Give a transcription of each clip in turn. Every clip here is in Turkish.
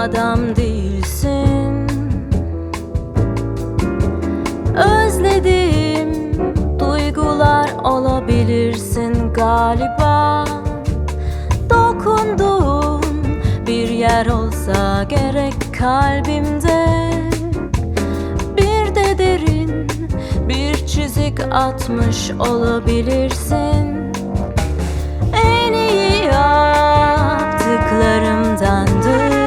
adam değilsin. Özlediğim duygular olabilirsin galiba. Dokunduğum bir yer olsa gerek kalbimde. Bir de derin bir çizik atmış olabilirsin. En iyi yaptıklarımdandır.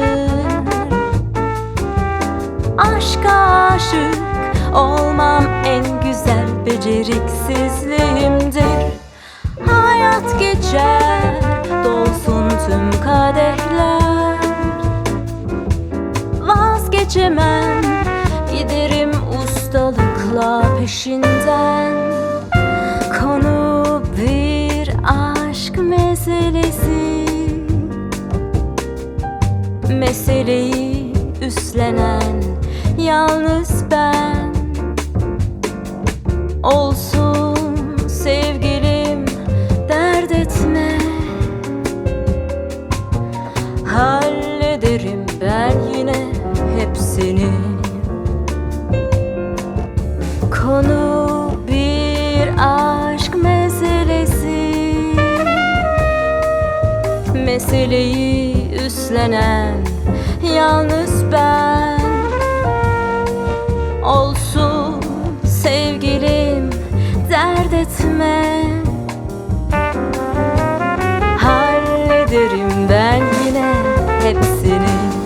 Aşka aşık olmam en güzel beceriksizliğimdir. Hayat geçer, dolsun tüm kadehler. Vazgeçemem, giderim ustalıkla peşinden. Konu bir aşk meselesi. Meseleyi üstlenen yalnız ben. Olsun sevgilim, dert etme. Hallederim ben yine hepsini. Konu bir aşk meselesi. Meseleyi üstlenen yalnız ben. Olsun sevgilim, dert etme. Hallederim ben yine hepsini.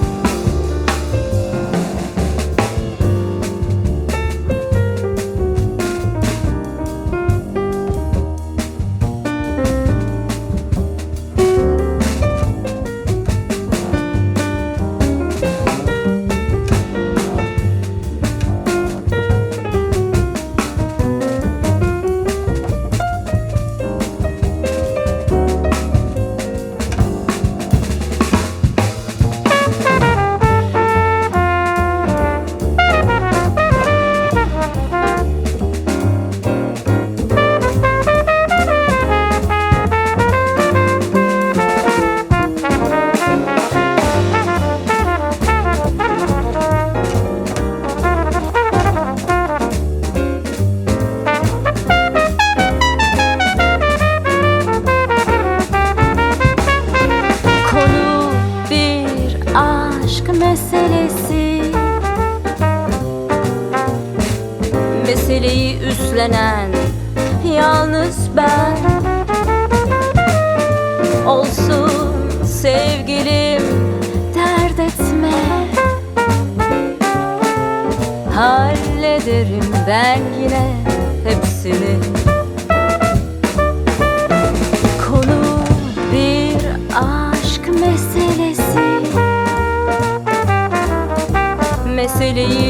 Meselesi. Meseleyi üstlenen yalnız ben. Olsun sevgilim, dert etme. Hallederim ben yine hepsini. Konu bir aşk meselesi. Meseleyi